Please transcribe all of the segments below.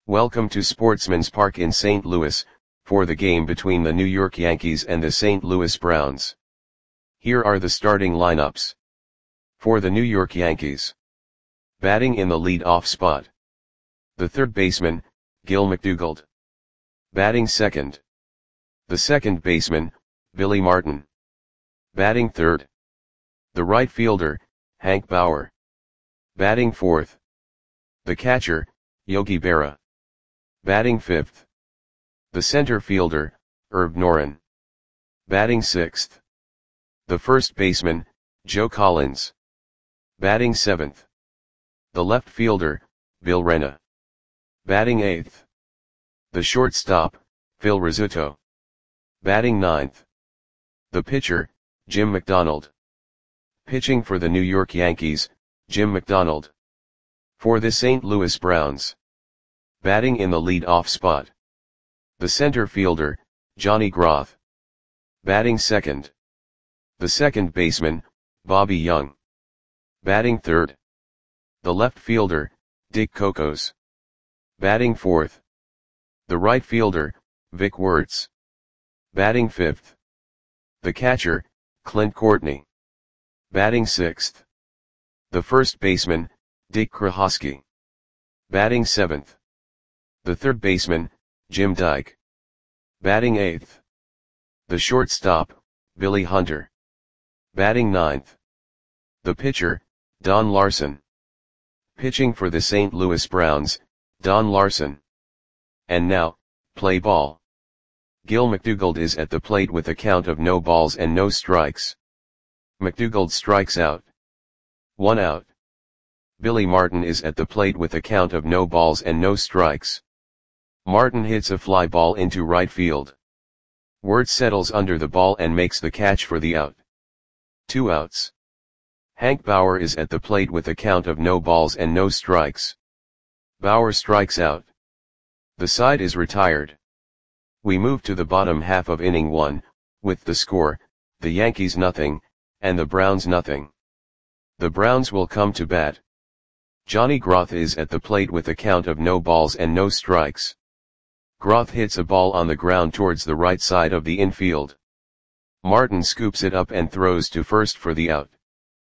Welcome to Sportsman's Park in St. Louis, for the game between the New York Yankees and the St. Louis Browns. Here are the starting lineups. For the New York Yankees. Batting in the lead-off spot. The third baseman, Gil McDougald. Batting second. The second baseman, Billy Martin. Batting third. The right fielder, Hank Bauer. Batting fourth. The catcher, Yogi Berra. Batting fifth. The center fielder, Herb Noren. Batting sixth. The first baseman, Joe Collins. Batting seventh. The left fielder, Bill Rena. Batting eighth. The shortstop, Phil Rizzuto. Batting ninth. The pitcher, Jim McDonald. Pitching for the New York Yankees, Jim McDonald. For the St. Louis Browns. Batting in the lead-off spot. The center fielder, Johnny Groth. Batting second. The second baseman, Bobby Young. Batting third. The left fielder, Dick Cocos. Batting fourth. The right fielder, Vic Wertz. Batting fifth. The catcher, Clint Courtney. Batting sixth. The first baseman, Dick Krahosky. Batting seventh. The third baseman, Jim Dyke. Batting eighth. The shortstop, Billy Hunter. Batting ninth. The pitcher, Don Larson. Pitching for the St. Louis Browns, Don Larson. And now, play ball. Gil McDougald is at the plate with a count of no balls and no strikes. McDougald strikes out. 1 out. Billy Martin is at the plate with a count of no balls and no strikes. Martin hits a fly ball into right field. Wertz settles under the ball and makes the catch for the out. 2 outs. Hank Bauer is at the plate with a count of no balls and no strikes. Bauer strikes out. The side is retired. We move to the bottom half of inning 1, with the score, the Yankees nothing, and the Browns nothing. The Browns will come to bat. Johnny Groth is at the plate with a count of no balls and no strikes. Groth hits a ball on the ground towards the right side of the infield. Martin scoops it up and throws to first for the out.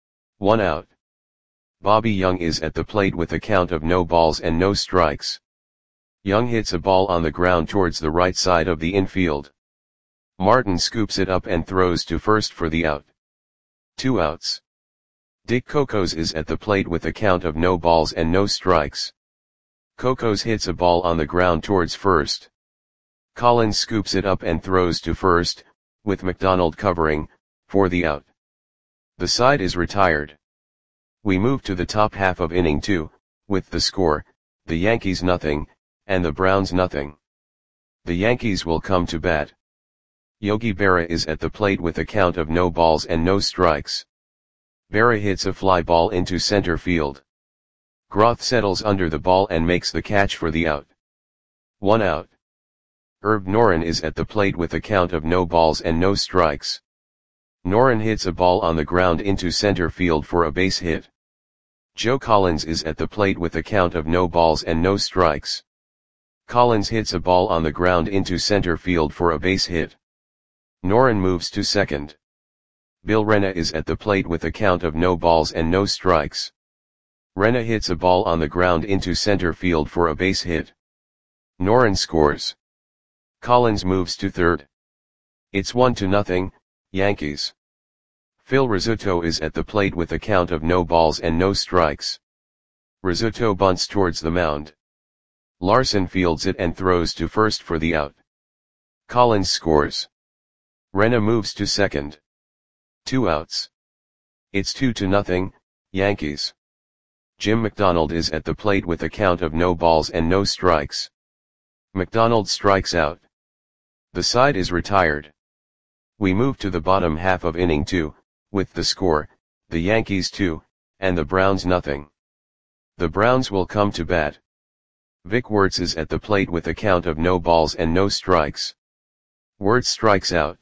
1 out. Bobby Young is at the plate with a count of no balls and no strikes. Young hits a ball on the ground towards the right side of the infield. Martin scoops it up and throws to first for the out. 2 outs. Dick Cocos is at the plate with a count of no balls and no strikes. Cocos hits a ball on the ground towards first. Collins scoops it up and throws to first, with McDonald covering, for the out. The side is retired. We move to the top half of inning 2, with the score, the Yankees nothing, and the Browns nothing. The Yankees will come to bat. Yogi Berra is at the plate with a count of no balls and no strikes. Berra hits a fly ball into center field. Groth settles under the ball and makes the catch for the out. 1 out. Herb Noren is at the plate with a count of no balls and no strikes. Noren hits a ball on the ground into center field for a base hit. Joe Collins is at the plate with a count of no balls and no strikes. Collins hits a ball on the ground into center field for a base hit. Noren moves to second. Bill Rena is at the plate with a count of no balls and no strikes. Rena hits a ball on the ground into center field for a base hit. Noren scores. Collins moves to third. It's 1-0, Yankees. Phil Rizzuto is at the plate with a count of no balls and no strikes. Rizzuto bunts towards the mound. Larson fields it and throws to first for the out. Collins scores. Rena moves to second. 2 outs. It's 2-0, Yankees. Jim McDonald is at the plate with a count of no balls and no strikes. McDonald strikes out. The side is retired. We move to the bottom half of inning 2, with the score, the Yankees 2, and the Browns nothing. The Browns will come to bat. Vic Wertz is at the plate with a count of no balls and no strikes. Wertz strikes out.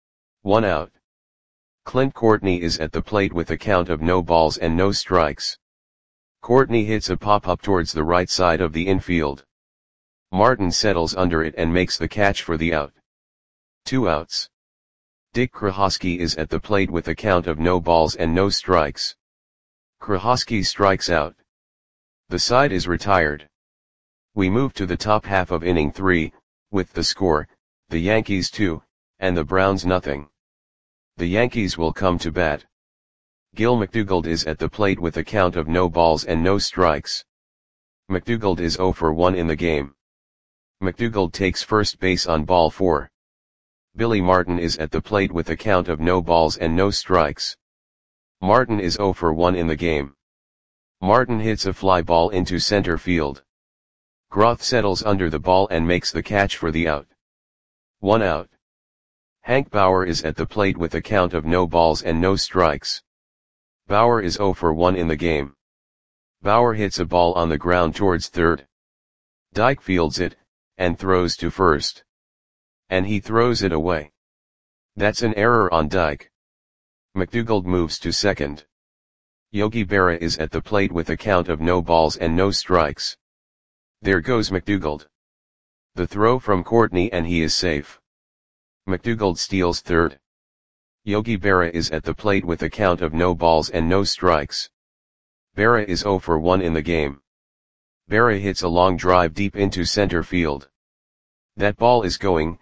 1 out. Clint Courtney is at the plate with a count of no balls and no strikes. Courtney hits a pop-up towards the right side of the infield. Martin settles under it and makes the catch for the out. 2 outs. Dick Krahosky is at the plate with a count of no balls and no strikes. Krahosky strikes out. The side is retired. We move to the top half of inning 3, with the score, the Yankees 2, and the Browns nothing. The Yankees will come to bat. Gil McDougald is at the plate with a count of no balls and no strikes. McDougald is 0 for 1 in the game. McDougald takes first base on ball 4. Billy Martin is at the plate with a count of no balls and no strikes. Martin is 0 for 1 in the game. Martin hits a fly ball into center field. Groth settles under the ball and makes the catch for the out. 1 out. Hank Bauer is at the plate with a count of no balls and no strikes. Bauer is 0 for 1 in the game. Bauer hits a ball on the ground towards third. Dyke fields it, and throws to first. And he throws it away. That's an error on Dyke. McDougald moves to second. Yogi Berra is at the plate with a count of no balls and no strikes. There goes McDougald. The throw from Courtney and he is safe. McDougald steals third. Yogi Berra is at the plate with a count of no balls and no strikes. Berra is 0 for 1 in the game. Berra hits a long drive deep into center field. That ball is gone.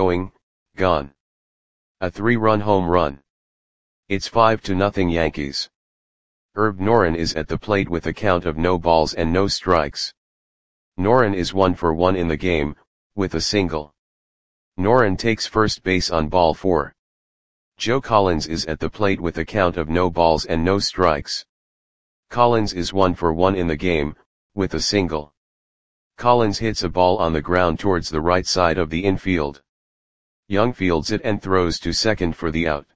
A 3-run home run. It's 5-0 Yankees. Herb Noren is at the plate with a count of no balls and no strikes. Noren is 1 for 1 in the game, with a single. Noren takes first base on ball 4. Joe Collins is at the plate with a count of no balls and no strikes. Collins is 1 for 1 in the game, with a single. Collins hits a ball on the ground towards the right side of the infield. Young fields it and throws to second for the out.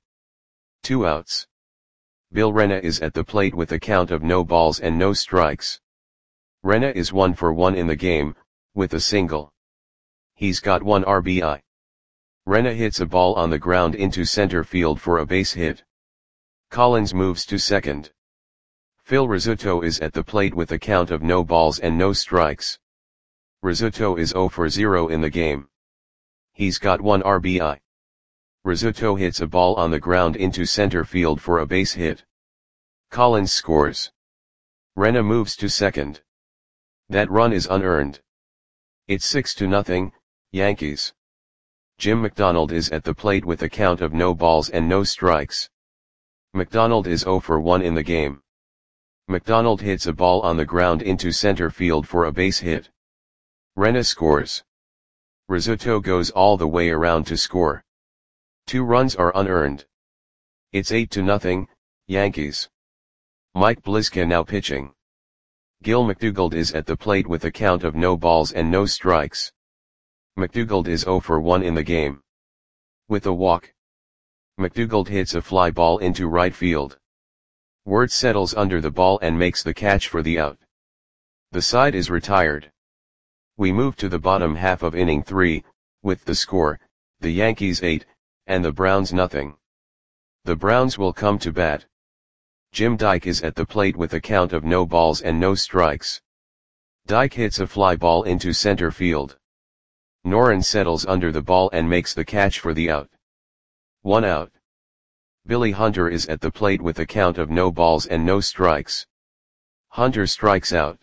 2 outs. Bill Rena is at the plate with a count of no balls and no strikes. Rena is 1 for 1 in the game, with a single. He's got 1 RBI. Rena hits a ball on the ground into center field for a base hit. Collins moves to second. Phil Rizzuto is at the plate with a count of no balls and no strikes. Rizzuto is 0 for 0 in the game. He's got 1 RBI. Rizzuto hits a ball on the ground into center field for a base hit. Collins scores. Rena moves to second. That run is unearned. It's 6-0, Yankees. Jim McDonald is at the plate with a count of no balls and no strikes. McDonald is 0 for 1 in the game. McDonald hits a ball on the ground into center field for a base hit. Rena scores. Rizzuto goes all the way around to score. 2 runs are unearned. It's 8-0, Yankees. Mike Bliska now pitching. Gil McDougald is at the plate with a count of no balls and no strikes. McDougald is 0 for 1 in the game. With a walk. McDougald hits a fly ball into right field. Wirtz settles under the ball and makes the catch for the out. The side is retired. We move to the bottom half of inning 3, with the score, the Yankees 8, and the Browns nothing. The Browns will come to bat. Jim Dyke is at the plate with a count of no balls and no strikes. Dyke hits a fly ball into center field. Noren settles under the ball and makes the catch for the out. 1 out. Billy Hunter is at the plate with a count of no balls and no strikes. Hunter strikes out.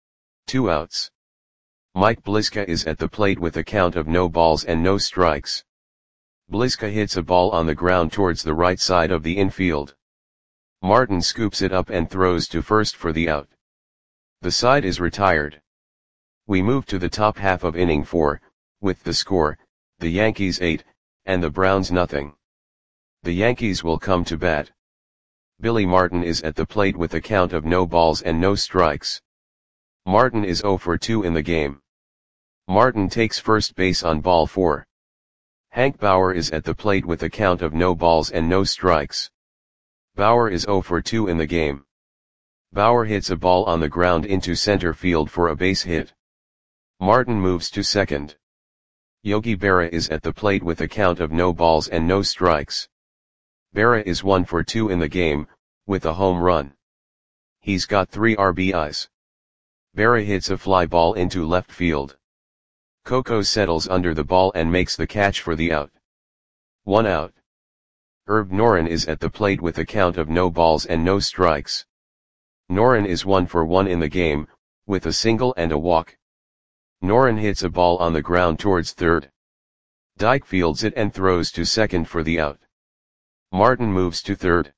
2 outs. Mike Bliska is at the plate with a count of no balls and no strikes. Bliska hits a ball on the ground towards the right side of the infield. Martin scoops it up and throws to first for the out. The side is retired. We move to the top half of inning 4, with the score, the Yankees 8, and the Browns nothing. The Yankees will come to bat. Billy Martin is at the plate with a count of no balls and no strikes. Martin is 0 for 2 in the game. Martin takes first base on ball 4. Hank Bauer is at the plate with a count of no balls and no strikes. Bauer is 0 for 2 in the game. Bauer hits a ball on the ground into center field for a base hit. Martin moves to second. Yogi Berra is at the plate with a count of no balls and no strikes. Berra is 1 for 2 in the game, with a home run. He's got 3 RBIs. Berra hits a fly ball into left field. Coco settles under the ball and makes the catch for the out. 1 out. Herb Noren is at the plate with a count of no balls and no strikes. Noren is 1 for 1 in the game, with a single and a walk. Noren hits a ball on the ground towards third. Dyke fields it and throws to second for the out. Martin moves to third.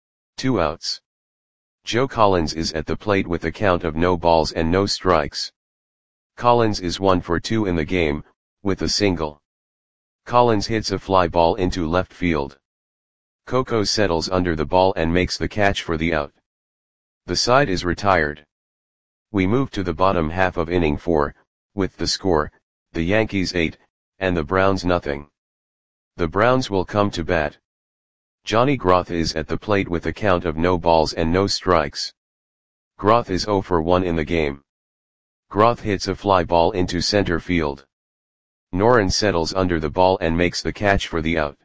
2 outs. Joe Collins is at the plate with a count of no balls and no strikes. Collins is 1 for 2 in the game, with a single. Collins hits a fly ball into left field. Coco settles under the ball and makes the catch for the out. The side is retired. We move to the bottom half of inning 4, with the score, the Yankees 8, and the Browns nothing. The Browns will come to bat. Johnny Groth is at the plate with a count of no balls and no strikes. Groth is 0 for 1 in the game. Groth hits a fly ball into center field. Noren settles under the ball and makes the catch for the out.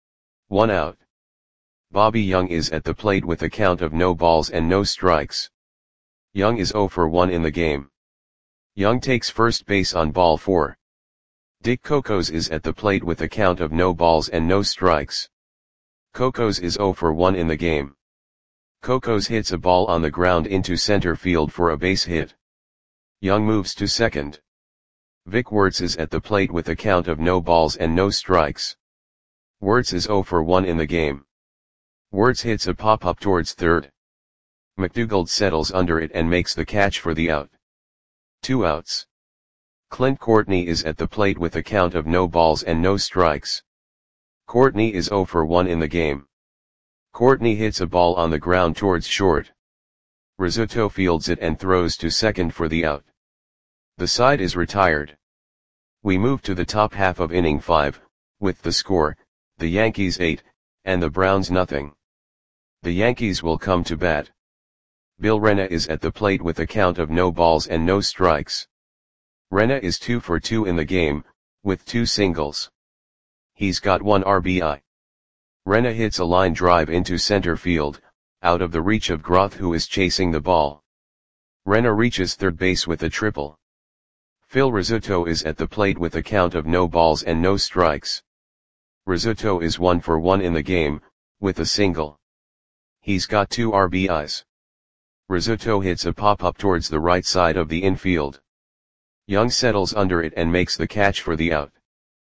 1 out. Bobby Young is at the plate with a count of no balls and no strikes. Young is 0 for 1 in the game. Young takes first base on ball 4. Dick Cocos is at the plate with a count of no balls and no strikes. Cocos is 0 for 1 in the game. Cocos hits a ball on the ground into center field for a base hit. Young moves to second. Vic Wertz is at the plate with a count of no balls and no strikes. Wertz is 0 for 1 in the game. Wertz hits a pop-up towards third. McDougald settles under it and makes the catch for the out. 2 outs. Clint Courtney is at the plate with a count of no balls and no strikes. Courtney is 0 for 1 in the game. Courtney hits a ball on the ground towards short. Rizzuto fields it and throws to second for the out. The side is retired. We move to the top half of inning 5, with the score, the Yankees 8, and the Browns nothing. The Yankees will come to bat. Bill Rena is at the plate with a count of no balls and no strikes. Rena is 2 for 2 in the game, with 2 singles. He's got 1 RBI. Rena hits a line drive into center field, out of the reach of Groth who is chasing the ball. Rena reaches third base with a triple. Phil Rizzuto is at the plate with a count of no balls and no strikes. Rizzuto is 1 for 1 in the game, with a single. He's got 2 RBIs. Rizzuto hits a pop-up towards the right side of the infield. Young settles under it and makes the catch for the out.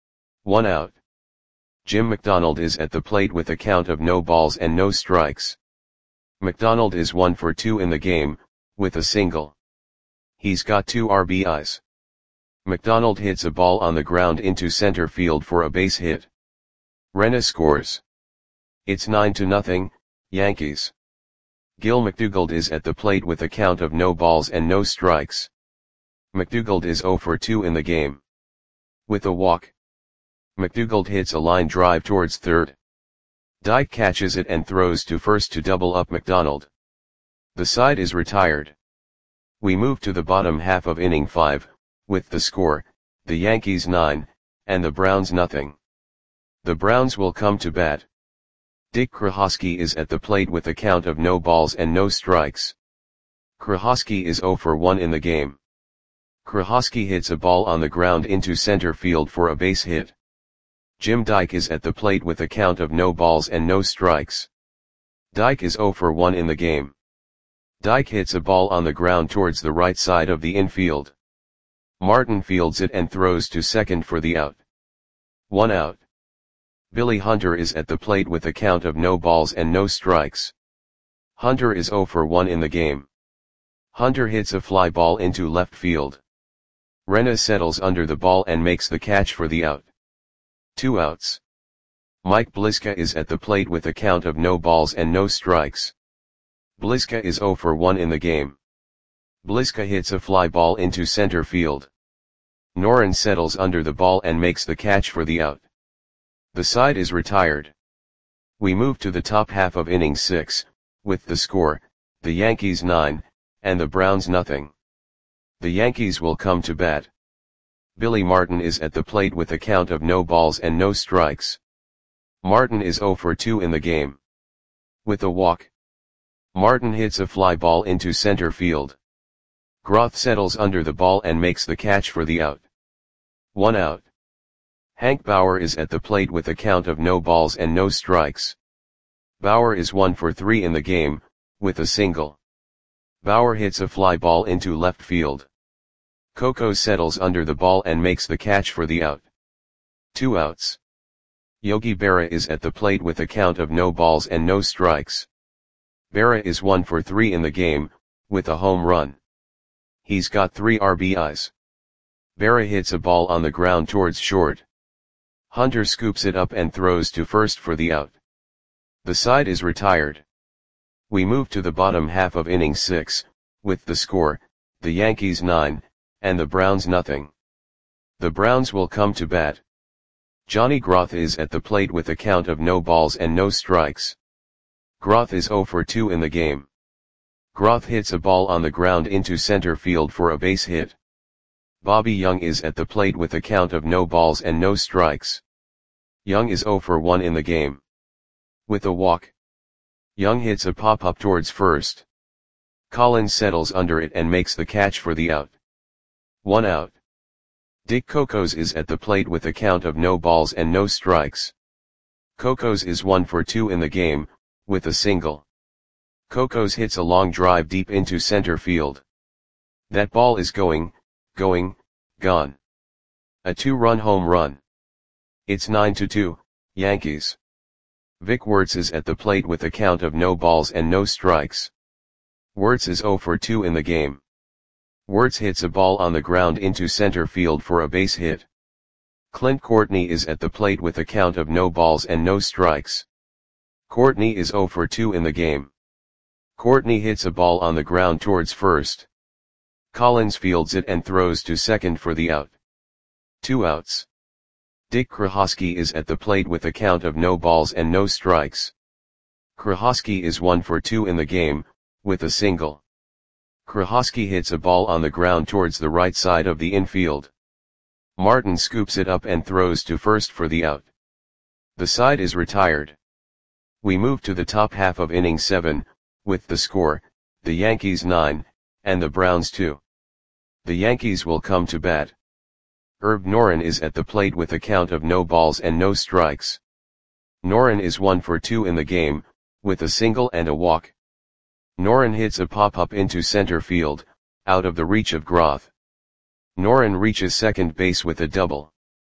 1 out. Jim McDonald is at the plate with a count of no balls and no strikes. McDonald is 1 for 2 in the game, with a single. He's got 2 RBIs. McDonald hits a ball on the ground into center field for a base hit. Rena scores. It's 9-0, Yankees. Gil McDougald is at the plate with a count of no balls and no strikes. McDougald is 0 for 2 in the game. With a walk. McDougald hits a line drive towards third. Dyke catches it and throws to first to double up McDonald. The side is retired. We move to the bottom half of inning 5, with the score, the Yankees 9, and the Browns nothing. The Browns will come to bat. Dick Krahosky is at the plate with a count of no balls and no strikes. Krahosky is 0 for 1 in the game. Krahosky hits a ball on the ground into center field for a base hit. Jim Dyke is at the plate with a count of no balls and no strikes. Dyke is 0 for 1 in the game. Dyke hits a ball on the ground towards the right side of the infield. Martin fields it and throws to second for the out. 1 out. Billy Hunter is at the plate with a count of no balls and no strikes. Hunter is 0 for 1 in the game. Hunter hits a fly ball into left field. Rena settles under the ball and makes the catch for the out. 2 outs. Mike Bliska is at the plate with a count of no balls and no strikes. Bliska is 0 for 1 in the game. Bliska hits a fly ball into center field. Noren settles under the ball and makes the catch for the out. The side is retired. We move to the top half of inning 6, with the score, the Yankees 9, and the Browns nothing. The Yankees will come to bat. Billy Martin is at the plate with a count of no balls and no strikes. Martin is 0 for 2 in the game. With a walk. Martin hits a fly ball into center field. Groth settles under the ball and makes the catch for the out. 1 out. Hank Bauer is at the plate with a count of no balls and no strikes. Bauer is 1 for 3 in the game, with a single. Bauer hits a fly ball into left field. Coco settles under the ball and makes the catch for the out. 2 outs. Yogi Berra is at the plate with a count of no balls and no strikes. Berra is 1 for 3 in the game, with a home run. He's got 3 RBIs. Berra hits a ball on the ground towards short. Hunter scoops it up and throws to first for the out. The side is retired. We move to the bottom half of inning 6, with the score, the Yankees 9, and the Browns nothing. The Browns will come to bat. Johnny Groth is at the plate with a count of no balls and no strikes. Groth is 0 for 2 in the game. Groth hits a ball on the ground into center field for a base hit. Bobby Young is at the plate with a count of no balls and no strikes. Young is 0 for 1 in the game. With a walk, Young hits a pop-up towards first. Collins settles under it and makes the catch for the out. 1 out. Dick Cocos is at the plate with a count of no balls and no strikes. Cocos is 1 for 2 in the game, with a single. Cocos hits a long drive deep into center field. That ball is gone. A 2-run home run. It's 9-2, Yankees. Vic Wertz is at the plate with a count of no balls and no strikes. Wertz is 0 for 2 in the game. Wertz hits a ball on the ground into center field for a base hit. Clint Courtney is at the plate with a count of no balls and no strikes. Courtney is 0 for 2 in the game. Courtney hits a ball on the ground towards first. Collins fields it and throws to second for the out. 2 outs. Dick Krahosky is at the plate with a count of no balls and no strikes. Krahosky is 1 for 2 in the game, with a single. Krahosky hits a ball on the ground towards the right side of the infield. Martin scoops it up and throws to first for the out. The side is retired. We move to the top half of inning 7, with the score, the Yankees 9, and the Browns 2. The Yankees will come to bat. Herb Noren is at the plate with a count of no balls and no strikes. Noren is 1 for 2 in the game, with a single and a walk. Noren hits a pop-up into center field, out of the reach of Groth. Noren reaches second base with a double.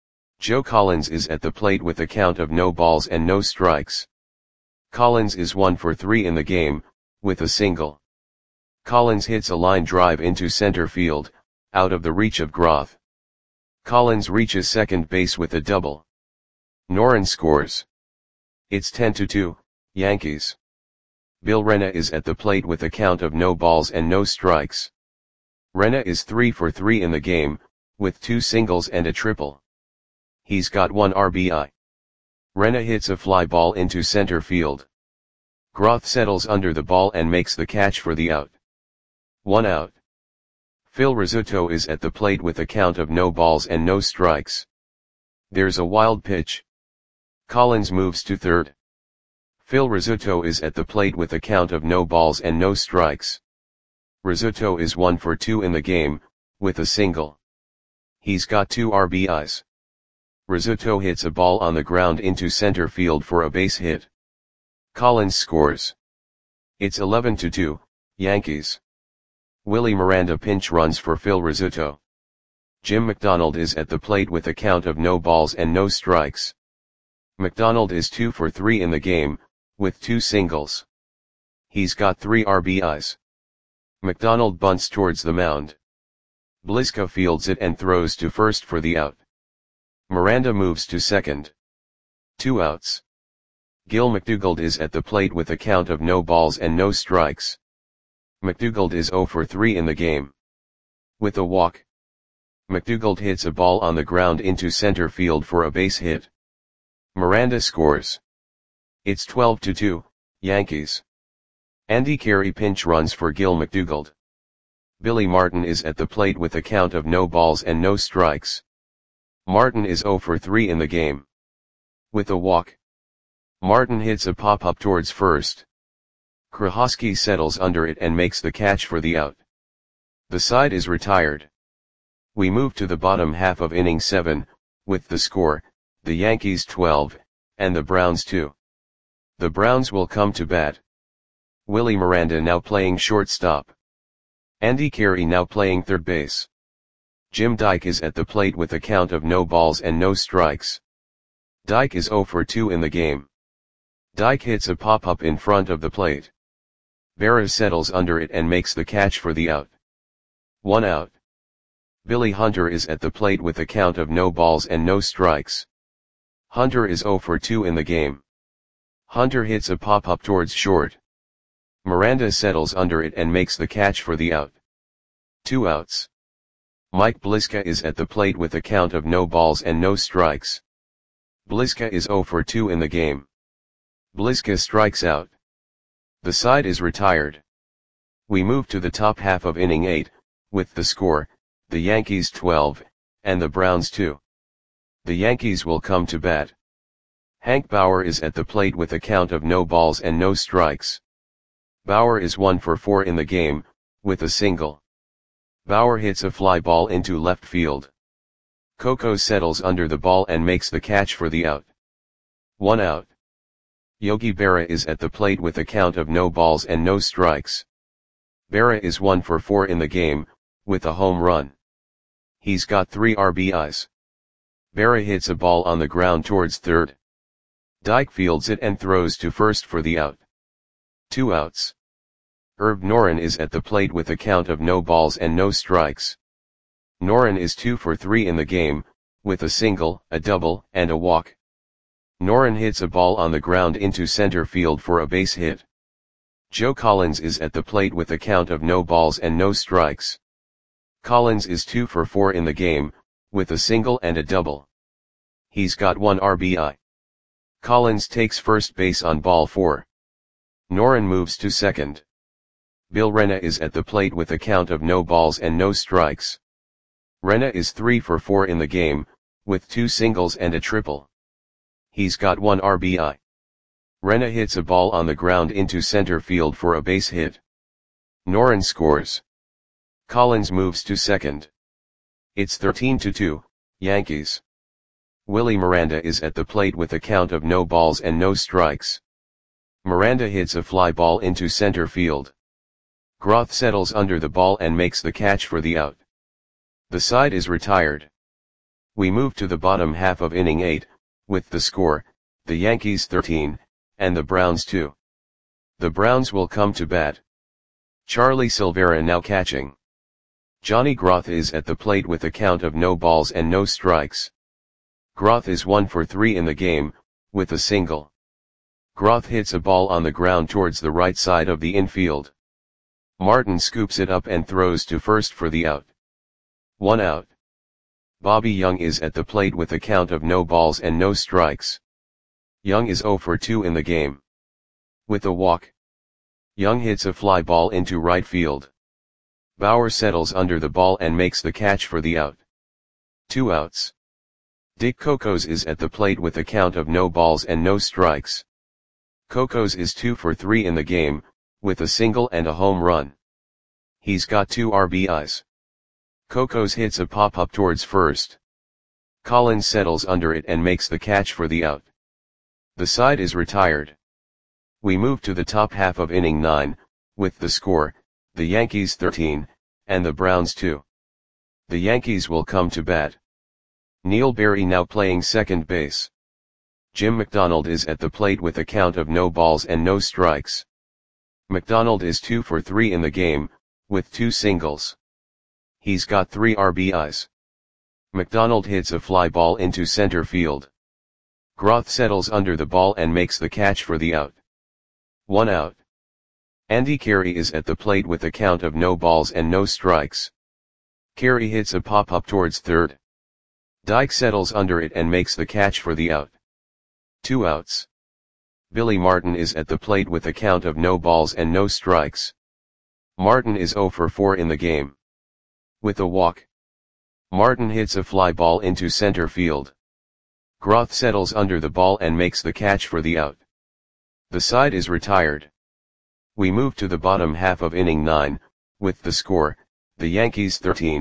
Joe Collins is at the plate with a count of no balls and no strikes. Collins is 1 for 3 in the game, with a single. Collins hits a line drive into center field, out of the reach of Groth. Collins reaches second base with a double. Noren scores. It's 10-2, Yankees. Bill Rena is at the plate with a count of no balls and no strikes. Rena is 3 for 3 in the game, with 2 singles and a triple. He's got 1 RBI. Rena hits a fly ball into center field. Groth settles under the ball and makes the catch for the out. 1 out. Phil Rizzuto is at the plate with a count of no balls and no strikes. There's a wild pitch. Collins moves to third. Phil Rizzuto is at the plate with a count of no balls and no strikes. Rizzuto is 1 for 2 in the game, with a single. He's got 2 RBIs. Rizzuto hits a ball on the ground into center field for a base hit. Collins scores. It's 11-2, Yankees. Willie Miranda pinch runs for Phil Rizzuto. Jim McDonald is at the plate with a count of no balls and no strikes. McDonald is 2 for 3 in the game, with 2 singles. He's got 3 RBIs. McDonald bunts towards the mound. Bliska fields it and throws to first for the out. Miranda moves to second. 2 outs. Gil McDougald is at the plate with a count of no balls and no strikes. McDougald is 0 for 3 in the game. With a walk, McDougald hits a ball on the ground into center field for a base hit. Miranda scores. It's 12-2, Yankees. Andy Carey pinch runs for Gil McDougald. Billy Martin is at the plate with a count of no balls and no strikes. Martin is 0 for 3 in the game. With a walk, Martin hits a pop-up towards first. Krahosky settles under it and makes the catch for the out. The side is retired. We move to the bottom half of inning 7, with the score, the Yankees 12, and the Browns 2. The Browns will come to bat. Willie Miranda now playing shortstop. Andy Carey now playing third base. Jim Dyke is at the plate with a count of no balls and no strikes. Dyke is 0 for 2 in the game. Dyke hits a pop-up in front of the plate. Berra settles under it and makes the catch for the out. 1 out. Billy Hunter is at the plate with a count of no balls and no strikes. Hunter is 0 for 2 in the game. Hunter hits a pop-up towards short. Miranda settles under it and makes the catch for the out. 2 outs. Mike Bliska is at the plate with a count of no balls and no strikes. Bliska is 0 for 2 in the game. Bliska strikes out. The side is retired. We move to the top half of inning 8, with the score, the Yankees 12, and the Browns 2. The Yankees will come to bat. Hank Bauer is at the plate with a count of no balls and no strikes. Bauer is 1 for 4 in the game, with a single. Bauer hits a fly ball into left field. Coco settles under the ball and makes the catch for the out. 1 out. Yogi Berra is at the plate with a count of no balls and no strikes. Berra is 1 for 4 in the game, with a home run. He's got 3 RBIs. Berra hits a ball on the ground towards third. Dyke fields it and throws to first for the out. 2 outs. Herb Noren is at the plate with a count of no balls and no strikes. Noren is 2 for 3 in the game, with a single, a double, and a walk. Noren hits a ball on the ground into center field for a base hit. Joe Collins is at the plate with a count of no balls and no strikes. Collins is 2 for 4 in the game, with a single and a double. He's got 1 RBI. Collins takes first base on ball 4. Noren moves to second. Bill Rena is at the plate with a count of no balls and no strikes. Rena is 3 for 4 in the game, with 2 singles and a triple. He's got 1 RBI. Rena hits a ball on the ground into center field for a base hit. Noren scores. Collins moves to second. It's 13-2, Yankees. Willie Miranda is at the plate with a count of no balls and no strikes. Miranda hits a fly ball into center field. Groth settles under the ball and makes the catch for the out. The side is retired. We move to the bottom half of inning 8, with the score, the Yankees 13, and the Browns 2. The Browns will come to bat. Charlie Silvera now catching. Johnny Groth is at the plate with a count of no balls and no strikes. Groth is 1 for 3 in the game, with a single. Groth hits a ball on the ground towards the right side of the infield. Martin scoops it up and throws to first for the out. 1 out. Bobby Young is at the plate with a count of no balls and no strikes. Young is 0 for 2 in the game. With a walk. Young hits a fly ball into right field. Bauer settles under the ball and makes the catch for the out. 2 outs. Dick Cocos is at the plate with a count of no balls and no strikes. Cocos is 2 for 3 in the game, with a single and a home run. He's got 2 RBIs. Cocos hits a pop-up towards first. Collins settles under it and makes the catch for the out. The side is retired. We move to the top half of inning 9, with the score, the Yankees 13, and the Browns 2. The Yankees will come to bat. Neil Berry now playing second base. Jim McDonald is at the plate with a count of no balls and no strikes. McDonald is 2 for 3 in the game, with 2 singles. He's got 3 RBIs. McDonald hits a fly ball into center field. Groth settles under the ball and makes the catch for the out. 1 out. Andy Carey is at the plate with a count of no balls and no strikes. Carey hits a pop-up towards third. Dyke settles under it and makes the catch for the out. 2 outs. Billy Martin is at the plate with a count of no balls and no strikes. Martin is 0 for 4 in the game. With a walk. Martin hits a fly ball into center field. Groth settles under the ball and makes the catch for the out. The side is retired. We move to the bottom half of inning 9, with the score, the Yankees 13,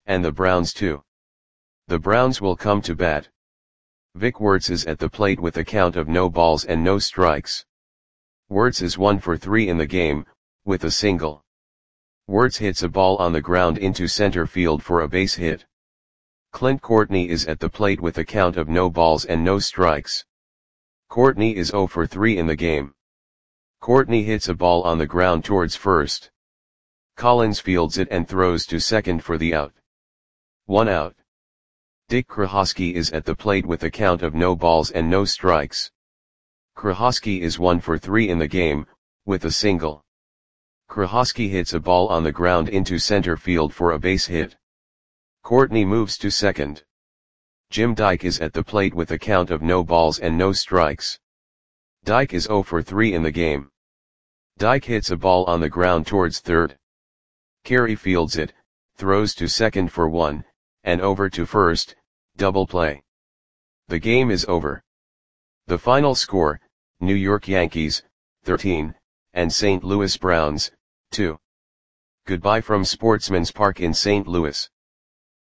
And the Browns too. The Browns will come to bat. Vic Wertz is at the plate with a count of no balls and no strikes. Wertz is 1 for 3 in the game, with a single. Wertz hits a ball on the ground into center field for a base hit. Clint Courtney is at the plate with a count of no balls and no strikes. Courtney is 0 for 3 in the game. Courtney hits a ball on the ground towards first. Collins fields it and throws to second for the out. 1 out. Dick Krahosky is at the plate with a count of no balls and no strikes. Krahosky is 1 for 3 in the game, with a single. Krahosky hits a ball on the ground into center field for a base hit. Courtney moves to second. Jim Dyke is at the plate with a count of no balls and no strikes. Dyke is 0 for 3 in the game. Dyke hits a ball on the ground towards third. Carey fields it, throws to second for 1, and over to first, double play. The game is over. The final score, New York Yankees, 13, and St. Louis Browns, 2. Goodbye from Sportsman's Park in St. Louis.